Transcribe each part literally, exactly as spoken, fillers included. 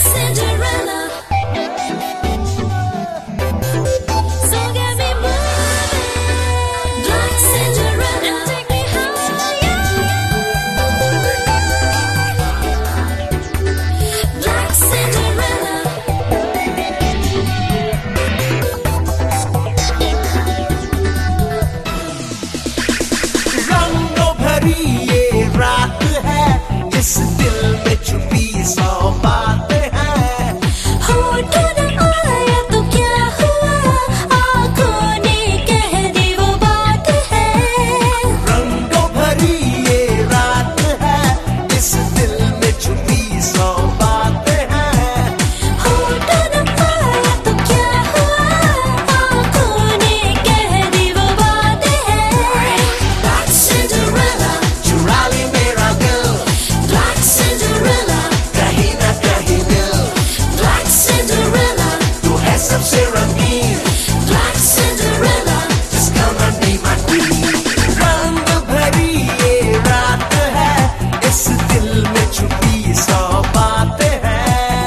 इस दिल में छुपी सौ बातें हैं। होठों ने आया तो क्या हुआ, आँखों ने कह दी वो बात है। रंगों भरी ये रात है, इस दिल में छुपी सौ बातें हैं। होठों ने आया तो क्या हुआ, आँखों ने कह दी वो बात है। Black Cinderella, चुरा ले मेरा दिल। Black Cinderella, कहीं ना कहीं दिल। Black Cinderella, तू है सबसे रंगीन। Black Cinderella, just come and be my queen। रंग भरी ये रात है, इस दिल में छुपी सौ बातें हैं।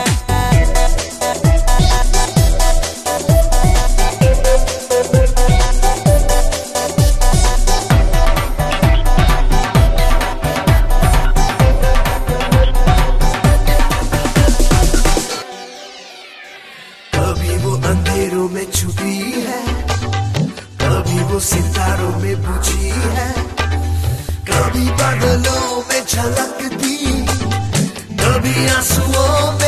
कभी वो अंधेरों में छुपी है, कभी वो सितारों में बुझी है, कभी बादलों में झलकती, कभी आंसुओं में